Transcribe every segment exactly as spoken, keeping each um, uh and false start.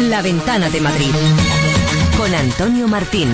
La Ventana de Madrid, con Antonio Martín.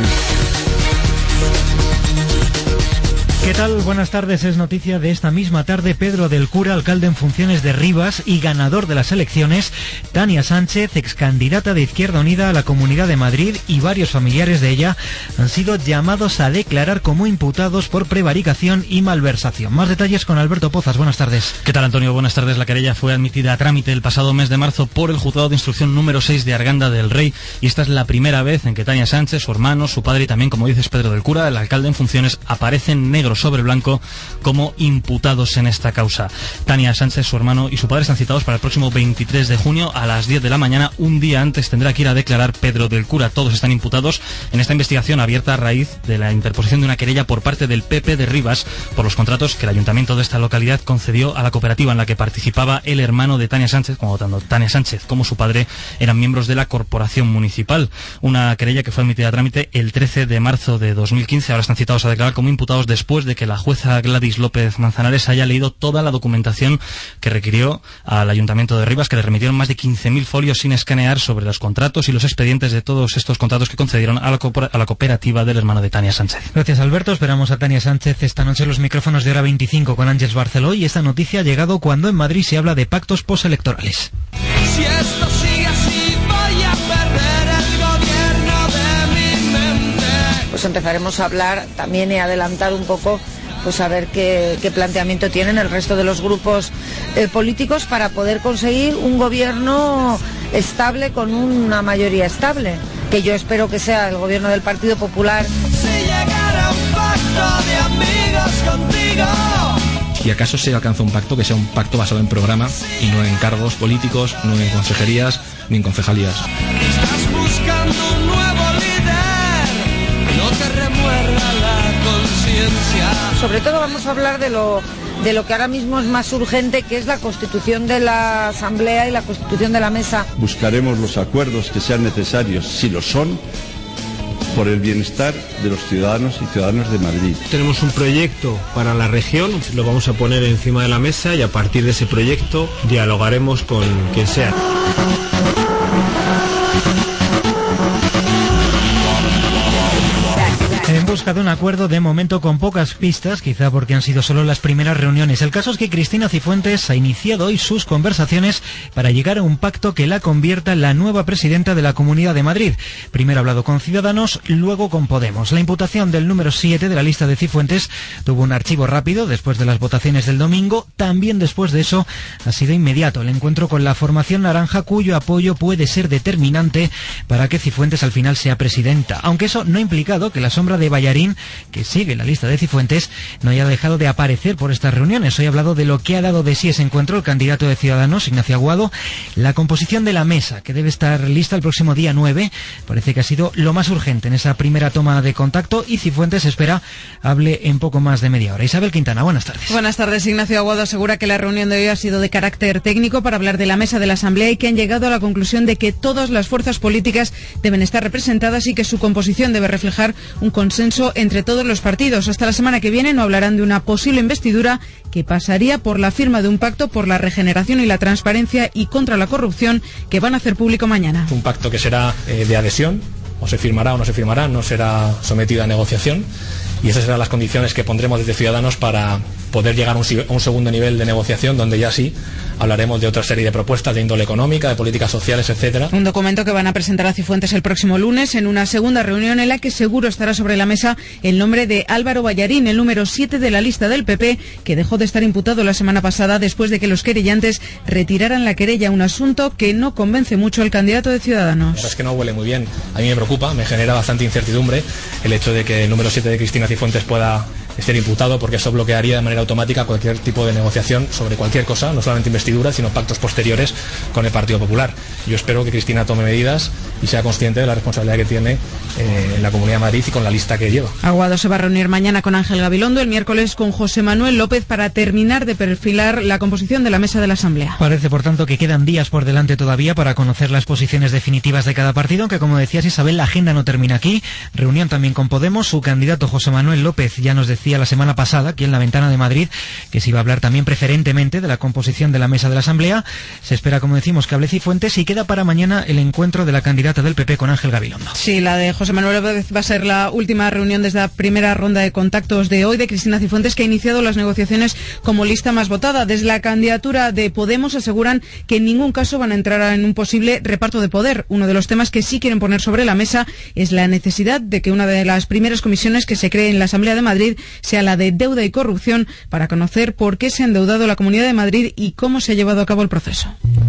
¿Qué tal? Buenas tardes. Es noticia de esta misma tarde. Pedro del Cura, alcalde en funciones de Rivas y ganador de las elecciones. Tania Sánchez, excandidata de Izquierda Unida a la Comunidad de Madrid, y varios familiares de ella han sido llamados a declarar como imputados por prevaricación y malversación. Más detalles con Alberto Pozas. Buenas tardes. ¿Qué tal, Antonio? Buenas tardes. La querella fue admitida a trámite el pasado mes de marzo por el Juzgado de Instrucción número seis de Arganda del Rey, y esta es la primera vez en que Tania Sánchez, su hermano, su padre y también, como dices, Pedro del Cura, el alcalde en funciones, aparecen negro sobre blanco como imputados en esta causa. Tania Sánchez, su hermano y su padre están citados para el próximo veintitrés de junio a las diez de la mañana. Un día antes tendrá que ir a declarar Pedro del Cura. Todos están imputados en esta investigación abierta a raíz de la interposición de una querella por parte del P P de Rivas por los contratos que el ayuntamiento de esta localidad concedió a la cooperativa en la que participaba el hermano de Tania Sánchez, como tanto Tania Sánchez como su padre eran miembros de la corporación municipal. Una querella que fue admitida a trámite el trece de marzo de dos mil quince. Ahora están citados a declarar como imputados después de que la jueza Gladys López Manzanares haya leído toda la documentación que requirió al Ayuntamiento de Rivas, que le remitieron más de quince mil folios sin escanear sobre los contratos y los expedientes de todos estos contratos que concedieron a la, a la cooperativa del hermano de Tania Sánchez. Gracias, Alberto. Esperamos a Tania Sánchez esta noche en los micrófonos de Hora veinticinco con Ángeles Barceló, y esta noticia ha llegado cuando en Madrid se habla de pactos postelectorales. Si esto sigue así, voy a perder el gobierno de mi mente. Pues empezaremos a hablar también y adelantar un poco, pues a ver qué, qué planteamiento tienen el resto de los grupos eh, políticos para poder conseguir un gobierno estable con una mayoría estable, que yo espero que sea el gobierno del Partido Popular. Si llegara un pacto de amigos contigo. ¿Y acaso se alcanza un pacto que sea un pacto basado en programa y no en cargos políticos, no en consejerías ni en concejalías? Estás buscando un nuevo líder, no te remuerda la conciencia. Sobre todo vamos a hablar de lo, de lo que ahora mismo es más urgente, que es la constitución de la Asamblea y la constitución de la Mesa. Buscaremos los acuerdos que sean necesarios, si lo son, por el bienestar de los ciudadanos y ciudadanas de Madrid. Tenemos un proyecto para la región, lo vamos a poner encima de la mesa y a partir de ese proyecto dialogaremos con quien sea. En busca de un acuerdo, de momento con pocas pistas, quizá porque han sido solo las primeras reuniones. El caso es que Cristina Cifuentes ha iniciado hoy sus conversaciones para llegar a un pacto que la convierta en la nueva presidenta de la Comunidad de Madrid. Primero ha hablado con Ciudadanos, luego con Podemos. La imputación del número siete de la lista de Cifuentes tuvo un archivo rápido después de las votaciones del domingo. También después de eso ha sido inmediato el encuentro con la formación naranja, cuyo apoyo puede ser determinante para que Cifuentes al final sea presidenta. Aunque eso no ha implicado que la sombra de Ballarín, que sigue la lista de Cifuentes, no haya dejado de aparecer por estas reuniones. Hoy ha hablado de lo que ha dado de sí ese encuentro el candidato de Ciudadanos, Ignacio Aguado, la composición de la mesa, que debe estar lista el próximo día nueve. Parece que ha sido lo más urgente en esa primera toma de contacto, y Cifuentes espera hable en poco más de media hora. Isabel Quintana, buenas tardes. Buenas tardes. Ignacio Aguado asegura que la reunión de hoy ha sido de carácter técnico para hablar de la mesa de la Asamblea y que han llegado a la conclusión de que todas las fuerzas políticas deben estar representadas y que su composición debe reflejar un consenso entre todos los partidos. Hasta la semana que viene no hablarán de una posible investidura que pasaría por la firma de un pacto por la regeneración y la transparencia y contra la corrupción que van a hacer público mañana. Un pacto que será eh, de adhesión, o se firmará o no se firmará, no será sometido a negociación, y esas serán las condiciones que pondremos desde Ciudadanos para poder llegar a un, a un segundo nivel de negociación, donde ya sí hablaremos de otra serie de propuestas de índole económica, de políticas sociales, etcétera. Un documento que van a presentar a Cifuentes el próximo lunes en una segunda reunión en la que seguro estará sobre la mesa el nombre de Álvaro Ballarín, el número siete de la lista del P P, que dejó de estar imputado la semana pasada después de que los querellantes retiraran la querella, un asunto que no convence mucho al candidato de Ciudadanos. Es que no huele muy bien. A mí me preocupa, me genera bastante incertidumbre el hecho de que el número siete de Cristina Cifuentes pueda estar imputado, porque eso bloquearía de manera automática cualquier tipo de negociación sobre cualquier cosa, no solamente investiduras, sino pactos posteriores con el Partido Popular. Yo espero que Cristina tome medidas y sea consciente de la responsabilidad que tiene eh, en la Comunidad de Madrid y con la lista que lleva. Aguado se va a reunir mañana con Ángel Gabilondo, el miércoles con José Manuel López, para terminar de perfilar la composición de la mesa de la Asamblea. Parece, por tanto, que quedan días por delante todavía para conocer las posiciones definitivas de cada partido, aunque, como decías, Isabel, la agenda no termina aquí. Reunión también con Podemos. Su candidato José Manuel López ya nos decía decía la semana pasada, aquí en la Ventana de Madrid, que se iba a hablar también preferentemente de la composición de la mesa de la Asamblea. Se espera, como decimos, que hable Cifuentes y queda para mañana el encuentro de la candidata del P P con Ángel Gabilondo. Sí, la de José Manuel López va a ser la última reunión desde la primera ronda de contactos de hoy de Cristina Cifuentes, que ha iniciado las negociaciones como lista más votada. Desde la candidatura de Podemos aseguran que en ningún caso van a entrar en un posible reparto de poder. Uno de los temas que sí quieren poner sobre la mesa es la necesidad de que una de las primeras comisiones que se cree en la Asamblea de Madrid sea la de deuda y corrupción, para conocer por qué se ha endeudado la Comunidad de Madrid y cómo se ha llevado a cabo el proceso.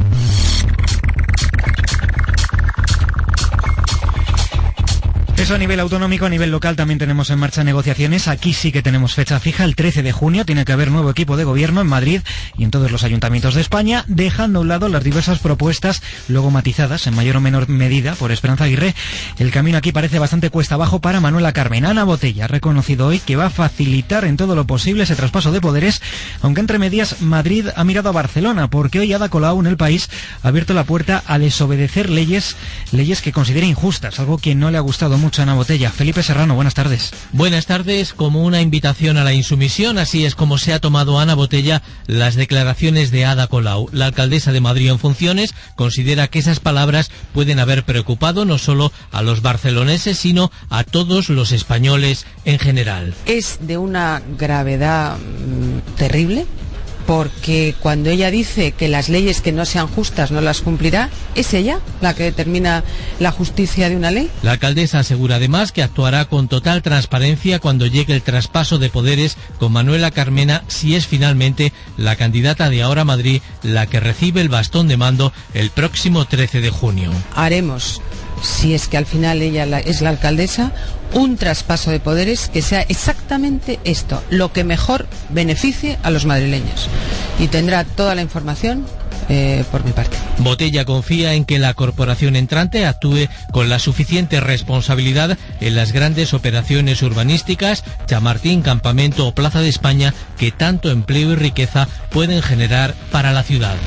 Eso a nivel autonómico. A nivel local también tenemos en marcha negociaciones. Aquí sí que tenemos fecha fija, el trece de junio. Tiene que haber nuevo equipo de gobierno en Madrid y en todos los ayuntamientos de España, dejando a un lado las diversas propuestas, luego matizadas en mayor o menor medida por Esperanza Aguirre. El camino aquí parece bastante cuesta abajo para Manuela Carmen. Ana Botella ha reconocido hoy que va a facilitar en todo lo posible ese traspaso de poderes, aunque entre medias Madrid ha mirado a Barcelona, porque hoy Ada Colau en el País ha abierto la puerta a desobedecer leyes, leyes que considera injustas, algo que no le ha gustado mucho. Mucho Ana Botella. Felipe Serrano, buenas tardes. Buenas tardes. Como una invitación a la insumisión, así es como se ha tomado Ana Botella las declaraciones de Ada Colau. La alcaldesa de Madrid en funciones considera que esas palabras pueden haber preocupado no solo a los barceloneses, sino a todos los españoles en general. Es de una gravedad mmm, terrible, porque cuando ella dice que las leyes que no sean justas no las cumplirá, ¿es ella la que determina la justicia de una ley? La alcaldesa asegura además que actuará con total transparencia cuando llegue el traspaso de poderes con Manuela Carmena, si es finalmente la candidata de Ahora Madrid la que recibe el bastón de mando el próximo trece de junio. Haremos, si es que al final ella la, es la alcaldesa, un traspaso de poderes que sea exactamente esto, lo que mejor beneficie a los madrileños. Y tendrá toda la información eh, por mi parte. Botella confía en que la corporación entrante actúe con la suficiente responsabilidad en las grandes operaciones urbanísticas, Chamartín, Campamento o Plaza de España, que tanto empleo y riqueza pueden generar para la ciudad.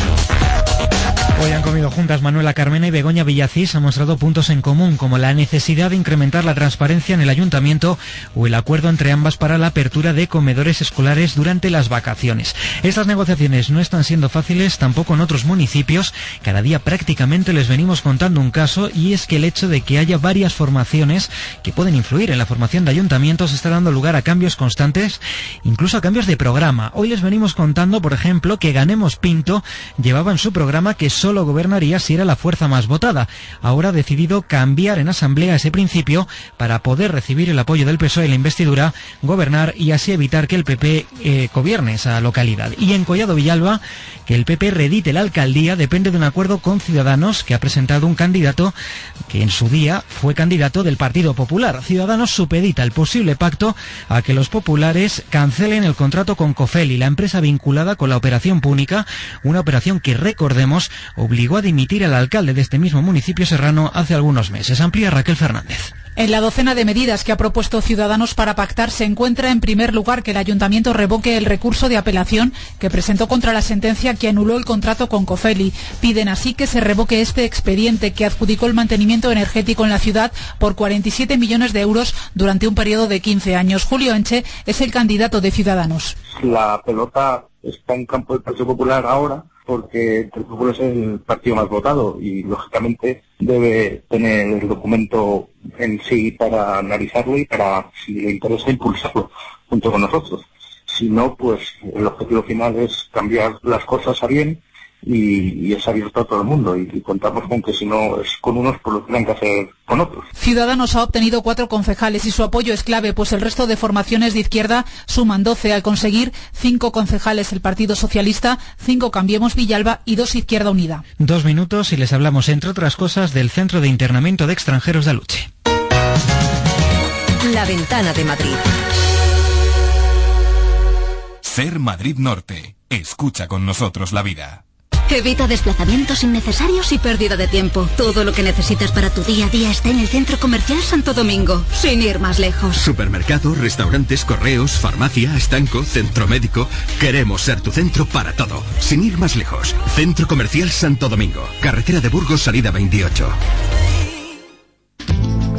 Hoy han comido juntas Manuela Carmena y Begoña Villacís. Han mostrado puntos en común, como la necesidad de incrementar la transparencia en el ayuntamiento o el acuerdo entre ambas para la apertura de comedores escolares durante las vacaciones. Estas negociaciones no están siendo fáciles tampoco en otros municipios. Cada día prácticamente les venimos contando un caso, y es que el hecho de que haya varias formaciones que pueden influir en la formación de ayuntamientos está dando lugar a cambios constantes, incluso a cambios de programa. Hoy les venimos contando, por ejemplo, que Ganemos Pinto llevaba en su programa que solo gobernaría si era la fuerza más votada. Ahora ha decidido cambiar en asamblea ese principio para poder recibir el apoyo del P S O E en la investidura, gobernar y así evitar que el P P eh, gobierne esa localidad. Y en Collado Villalba, que el P P redite la alcaldía depende de un acuerdo con Ciudadanos, que ha presentado un candidato que en su día fue candidato del Partido Popular. Ciudadanos supedita el posible pacto a que los populares cancelen el contrato con Cofeli, la empresa vinculada con la Operación Púnica, una operación que, recordemos, obligó a dimitir al alcalde de este mismo municipio serrano hace algunos meses. Amplía Raquel Fernández. En la docena de medidas que ha propuesto Ciudadanos para pactar se encuentra en primer lugar que el ayuntamiento revoque el recurso de apelación que presentó contra la sentencia que anuló el contrato con Cofeli. Piden así que se revoque este expediente que adjudicó el mantenimiento energético en la ciudad por cuarenta y siete millones de euros durante un periodo de quince años. Julio Enche es el candidato de Ciudadanos. La pelota está en campo del Partido Popular ahora, porque el Partido Popular es el partido más votado y, lógicamente, debe tener el documento en sí para analizarlo y para, si le interesa, impulsarlo junto con nosotros. Si no, pues el objetivo final es cambiar las cosas a bien y, y es abierto a todo el mundo, y, y contamos con que si no es con unos, pues lo tienen que hacer con otros. Ciudadanos ha obtenido cuatro concejales y su apoyo es clave, pues el resto de formaciones de izquierda suman doce al conseguir cinco concejales el Partido Socialista, cinco Cambiemos Villalba y dos Izquierda Unida. Dos minutos y les hablamos, entre otras cosas, del Centro de Internamiento de Extranjeros de Aluche. La Ventana de Madrid. Ser Madrid Norte. Escucha con nosotros la vida. Evita desplazamientos innecesarios y pérdida de tiempo. Todo lo que necesitas para tu día a día está en el Centro Comercial Santo Domingo, sin ir más lejos. Supermercados, restaurantes, correos, farmacia, estanco, centro médico. Queremos ser tu centro para todo, sin ir más lejos. Centro Comercial Santo Domingo, carretera de Burgos, salida veintiocho.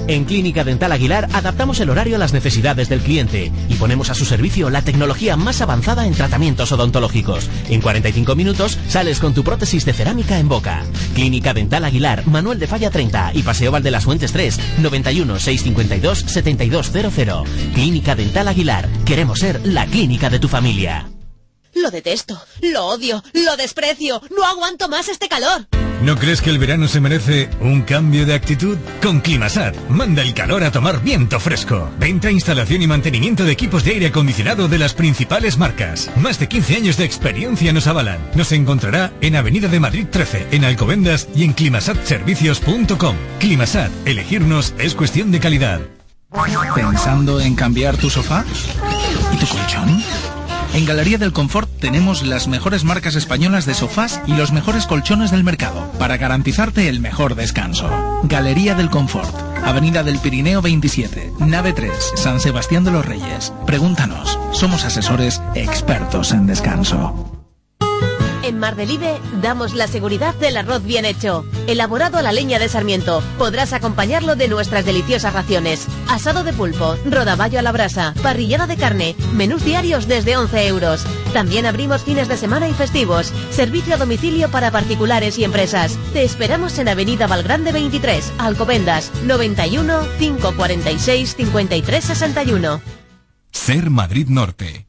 En Clínica Dental Aguilar adaptamos el horario a las necesidades del cliente y ponemos a su servicio la tecnología más avanzada en tratamientos odontológicos. En cuarenta y cinco minutos sales con tu prótesis de cerámica en boca. Clínica Dental Aguilar, Manuel de Falla treinta y Paseo Val de las Fuentes tres, noventa y uno, seiscientos cincuenta y dos, setenta y dos cero cero. Clínica Dental Aguilar. Queremos ser la clínica de tu familia. Lo detesto, lo odio, lo desprecio, no aguanto más este calor. ¿No crees que el verano se merece un cambio de actitud? Con Climasat, manda el calor a tomar viento fresco. Venta, instalación y mantenimiento de equipos de aire acondicionado de las principales marcas. Más de quince años de experiencia nos avalan. Nos encontrará en Avenida de Madrid trece, en Alcobendas y en climasat servicios punto com. Climasat, elegirnos es cuestión de calidad. ¿Pensando en cambiar tu sofá? ¿Y tu colchón? En Galería del Confort tenemos las mejores marcas españolas de sofás y los mejores colchones del mercado para garantizarte el mejor descanso. Galería del Confort, Avenida del Pirineo veintisiete, nave tres, San Sebastián de los Reyes. Pregúntanos, somos asesores expertos en descanso. En Mardelive damos la seguridad del arroz bien hecho. Elaborado a la leña de Sarmiento. Podrás acompañarlo de nuestras deliciosas raciones. Asado de pulpo, rodaballo a la brasa, parrillada de carne, menús diarios desde once euros. También abrimos fines de semana y festivos. Servicio a domicilio para particulares y empresas. Te esperamos en Avenida Valgrande veintitrés, Alcobendas, noventa y uno, cinco cuarenta y seis, cincuenta y tres sesenta y uno. Ser Madrid Norte.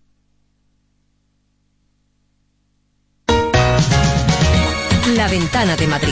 La Ventana de Madrid.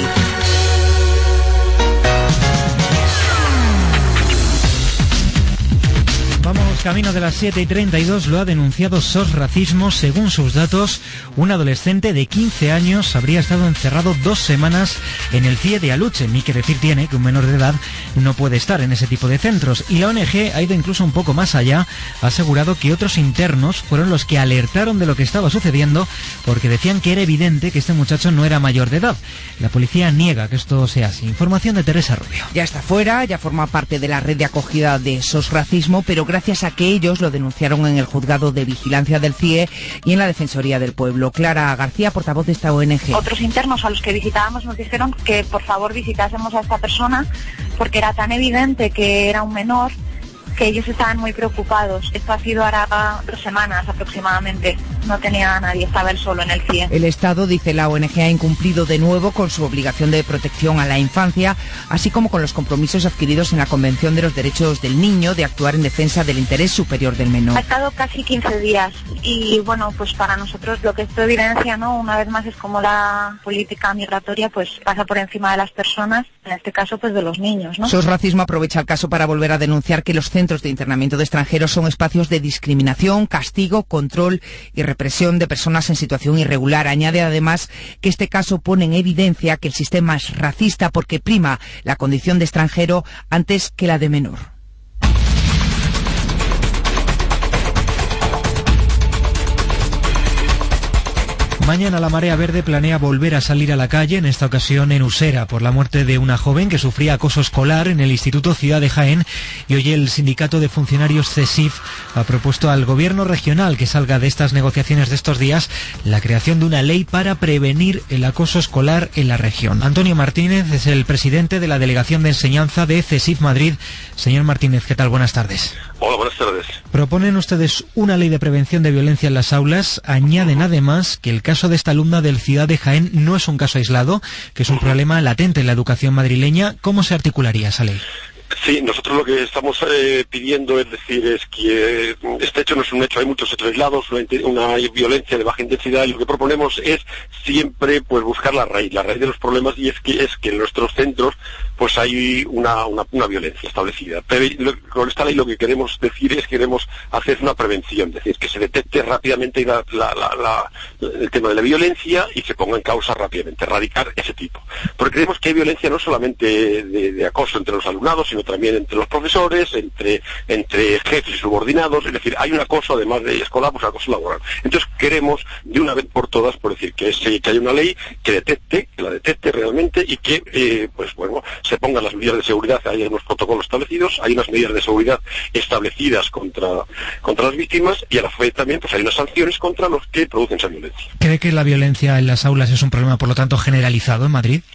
Vamos camino de las siete y treinta y dos, lo ha denunciado S O S Racismo. Según sus datos, un adolescente de quince años habría estado encerrado dos semanas en el C I E de Aluche. Ni que decir tiene que un menor de edad no puede estar en ese tipo de centros. Y la O N G ha ido incluso un poco más allá. Ha asegurado que otros internos fueron los que alertaron de lo que estaba sucediendo porque decían que era evidente que este muchacho no era mayor de edad. La policía niega que esto sea así. Información de Teresa Rubio. Ya está fuera, ya forma parte de la red de acogida de S O S Racismo, pero gracias a que ellos lo denunciaron en el juzgado de vigilancia del C I E y en la Defensoría del Pueblo. Clara García, portavoz de esta O N G. Otros internos a los que visitábamos nos dijeron que por favor visitásemos a esta persona porque era tan evidente que era un menor que ellos estaban muy preocupados. Esto ha sido ahora dos semanas aproximadamente. No tenía a nadie, estaba él solo en el C I E. El Estado, dice la O N G, ha incumplido de nuevo con su obligación de protección a la infancia, así como con los compromisos adquiridos en la Convención de los Derechos del Niño de actuar en defensa del interés superior del menor. Ha estado casi quince días y bueno, pues para nosotros lo que esto evidencia, ¿no? Una vez más es como la política migratoria pues pasa por encima de las personas, en este caso pues de los niños, ¿no? S O S Racismo aprovecha el caso para volver a denunciar que los centros de internamiento de extranjeros son espacios de discriminación, castigo, control y represión de personas en situación irregular. Añade además que este caso pone en evidencia que el sistema es racista porque prima la condición de extranjero antes que la de menor. Mañana la Marea Verde planea volver a salir a la calle, en esta ocasión en Usera, por la muerte de una joven que sufría acoso escolar en el Instituto Ciudad de Jaén. Y hoy el sindicato de funcionarios CESIF ha propuesto al gobierno regional que salga de estas negociaciones de estos días la creación de una ley para prevenir el acoso escolar en la región. Antonio Martínez es el presidente de la Delegación de Enseñanza de CESIF Madrid. Señor Martínez, ¿qué tal? Buenas tardes. Hola, buenas tardes. Proponen ustedes una ley de prevención de violencia en las aulas. Añaden además que el caso de esta alumna del Ciudad de Jaén no es un caso aislado, que es un problema latente en la educación madrileña. ¿Cómo se articularía esa ley? Sí, nosotros lo que estamos eh, pidiendo es decir es que eh, este hecho no es un hecho, hay muchos hechos aislados, una, una violencia de baja intensidad, y lo que proponemos es siempre pues buscar la raíz, la raíz de los problemas, y es que es que en nuestros centros pues hay una, una, una violencia establecida. Pero lo, con esta ley lo que queremos decir es que queremos hacer una prevención, es decir, que se detecte rápidamente la, la, la, la, el tema de la violencia y se ponga en causa rápidamente, erradicar ese tipo. Porque creemos que hay violencia no solamente de, de acoso entre los alumnados, sino también entre los profesores, entre, entre jefes y subordinados, es decir, hay un acoso además de escolar, pues acoso laboral. Entonces queremos de una vez por todas, por decir, que, se, que haya una ley que detecte, que la detecte realmente y que, eh, pues bueno, se pongan las medidas de seguridad, hay unos protocolos establecidos, hay unas medidas de seguridad establecidas contra, contra las víctimas, y a la vez también pues hay unas sanciones contra los que producen esa violencia. ¿Cree que la violencia en las aulas es un problema, por lo tanto, generalizado en Madrid?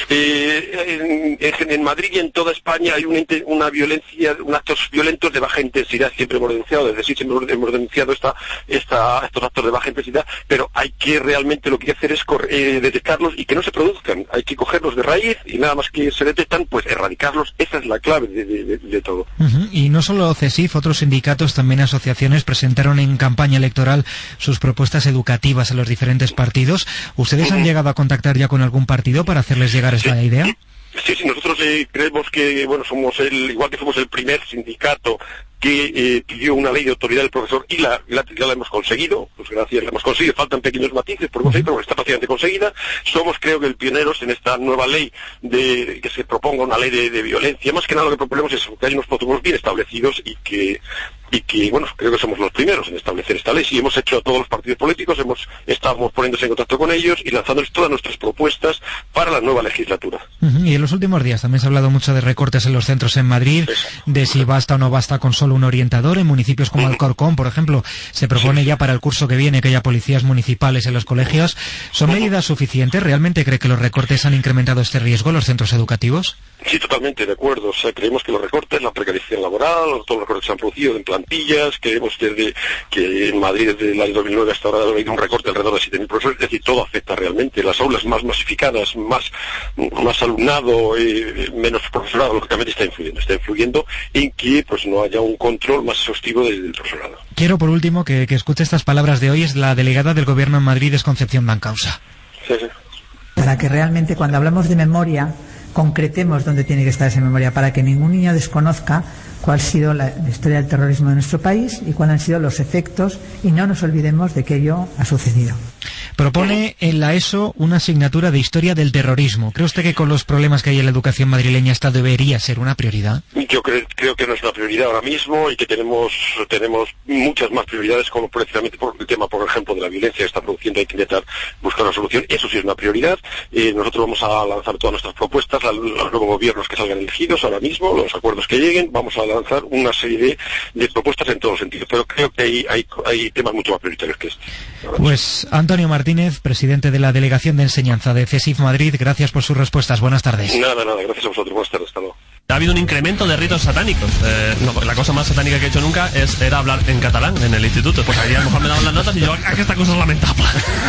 Eh, en, en Madrid y en toda España hay una, una violencia, un actos violentos de baja intensidad, siempre hemos denunciado, desde sí siempre hemos denunciado esta, esta, estos actos de baja intensidad, pero hay que realmente lo que hay que hacer es eh, detectarlos y que no se produzcan, hay que cogerlos de raíz y nada más que se detectan, pues erradicarlos, esa es la clave de, de, de, de todo. Uh-huh. Y no solo CESIF, otros sindicatos, también asociaciones presentaron en campaña electoral sus propuestas educativas a los diferentes partidos. ¿Ustedes uh-huh. han llegado a contactar ya con algún partido para hacerles llegar esta sí. idea? Sí, sí, nosotros eh, creemos que, bueno, somos el, igual que somos el primer sindicato que eh, pidió una ley de autoridad del profesor y la, la, ya la hemos conseguido, pues gracias, la hemos conseguido, faltan pequeños matices por conseguir, pero está prácticamente conseguida. Somos, creo que, el pioneros en esta nueva ley de que se proponga una ley de, de violencia. Más que nada lo que proponemos es que hay unos protocolos bien establecidos y que y que, bueno, creo que somos los primeros en establecer esta ley. Sí, hemos hecho a todos los partidos políticos, hemos estamos poniéndose en contacto con ellos y lanzándoles todas nuestras propuestas para la nueva legislatura. Uh-huh. Y en los últimos días también se ha hablado mucho de recortes en los centros en Madrid, sí, de si basta o no basta con solo un orientador. En municipios como uh-huh. Alcorcón, por ejemplo, se propone sí. ya para el curso que viene que haya policías municipales en los colegios. ¿Son uh-huh. medidas suficientes? ¿Realmente cree que los recortes han incrementado este riesgo en los centros educativos? Sí, totalmente de acuerdo. O sea, creemos que los recortes, la precarización laboral, todos los recortes que se han producido en plantillas, creemos que, desde, que en Madrid desde el año dos mil nueve hasta ahora ha habido un recorte alrededor de siete mil profesores, es decir, todo afecta realmente. Las aulas más masificadas, más, más alumnado, eh, menos profesorado, lógicamente está influyendo. Está influyendo en que pues no haya un control más exhaustivo del, del profesorado. Quiero, por último, que, que escuche estas palabras de hoy. Es la delegada del Gobierno en Madrid, es Concepción Dancausa. Sí, sí. Para que realmente, cuando hablamos de memoria, concretemos dónde tiene que estar esa memoria, para que ningún niño desconozca cuál ha sido la, la historia del terrorismo de nuestro país y cuáles han sido los efectos, y no nos olvidemos de que ello ha sucedido. Propone en la ESO una asignatura de historia del terrorismo. ¿Cree usted que con los problemas que hay en la educación madrileña esta debería ser una prioridad? Yo creo, creo que no es una prioridad ahora mismo y que tenemos tenemos muchas más prioridades, como precisamente por el tema, por ejemplo, de la violencia que está produciendo. Hay que intentar buscar una solución. Eso sí es una prioridad. Eh, nosotros vamos a lanzar todas nuestras propuestas a los nuevos gobiernos que salgan elegidos ahora mismo, los acuerdos que lleguen. Vamos a lanzar una serie de, de propuestas en todos los sentidos. Pero creo que hay, hay, hay temas mucho más prioritarios que este. Pues Antonio Martínez, presidente de la Delegación de Enseñanza de CESIF Madrid, gracias por sus respuestas. Buenas tardes. Nada, nada, gracias a vosotros. Buenas tardes, hasta luego. Ha habido un incremento de ritos satánicos. Eh, no, la cosa más satánica que he hecho nunca es, era hablar en catalán en el instituto. Pues ahí a lo mejor me daban las notas y yo, ¡ah, que esta cosa es lamentable!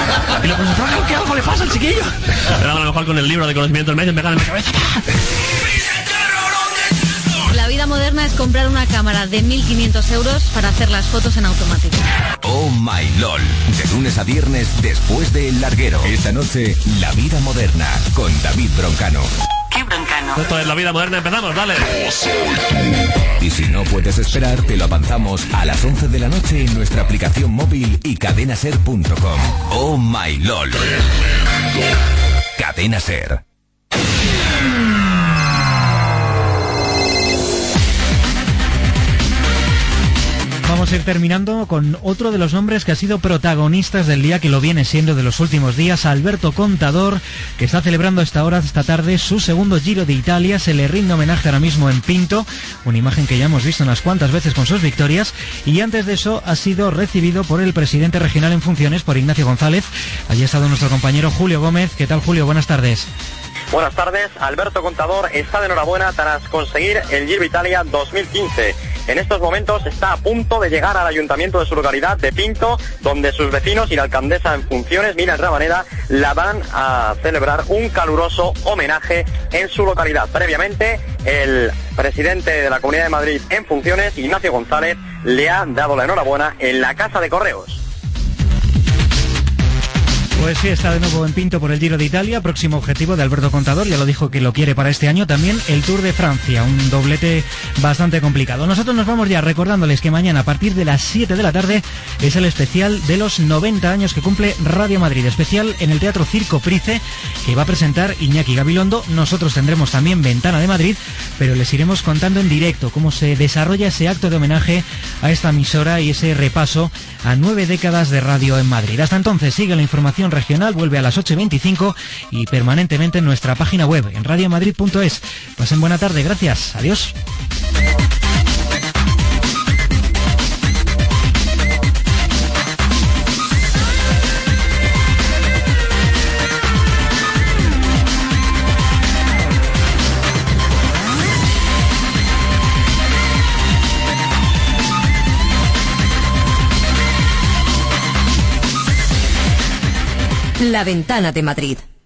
Y los profesores, ¿qué algo le pasa al chiquillo? Me daban a lo mejor con el libro de conocimiento del medio y me pegaban en mi cabeza. La vida moderna es comprar una cámara de mil quinientos euros para hacer las fotos en automático. Oh My LOL, de lunes a viernes después de El Larguero. Esta noche, La Vida Moderna, con David Broncano. ¿Qué Broncano? Esto es La Vida Moderna, empezamos, dale. Y si no puedes esperar, te lo avanzamos a las once de la noche en nuestra aplicación móvil y cadenaser punto com. Oh My LOL. Cadena Ser. Vamos a ir terminando con otro de los nombres que ha sido protagonistas del día, que lo viene siendo de los últimos días, Alberto Contador, que está celebrando a esta hora, esta tarde, su segundo Giro de Italia. Se le rinde homenaje ahora mismo en Pinto, una imagen que ya hemos visto unas cuantas veces con sus victorias, y antes de eso ha sido recibido por el presidente regional en funciones, por Ignacio González. Allí ha estado nuestro compañero Julio Gómez. ¿Qué tal, Julio? Buenas tardes. Buenas tardes. Alberto Contador está de enhorabuena tras conseguir el Giro de Italia dos mil quince. En estos momentos está a punto de llegar al ayuntamiento de su localidad de Pinto, donde sus vecinos y la alcaldesa en funciones, Miriam Rabaneda, la van a celebrar un caluroso homenaje en su localidad. Previamente, el presidente de la Comunidad de Madrid en funciones, Ignacio González, le ha dado la enhorabuena en la Casa de Correos. Pues sí, está de nuevo en Pinto por el Giro de Italia, próximo objetivo de Alberto Contador, ya lo dijo que lo quiere para este año, también el Tour de Francia, un doblete bastante complicado. Nosotros nos vamos ya recordándoles que mañana a partir de las siete de la tarde es el especial de los noventa años que cumple Radio Madrid, especial en el Teatro Circo Price, que va a presentar Iñaki Gabilondo. Nosotros tendremos también Ventana de Madrid, pero les iremos contando en directo cómo se desarrolla ese acto de homenaje a esta emisora y ese repaso a nueve décadas de radio en Madrid. Hasta entonces, sigue la información regional, vuelve a las ocho y veinticinco y permanentemente en nuestra página web, en radio madrid punto es. Pasen buena tarde, gracias, adiós. La Ventana de Madrid.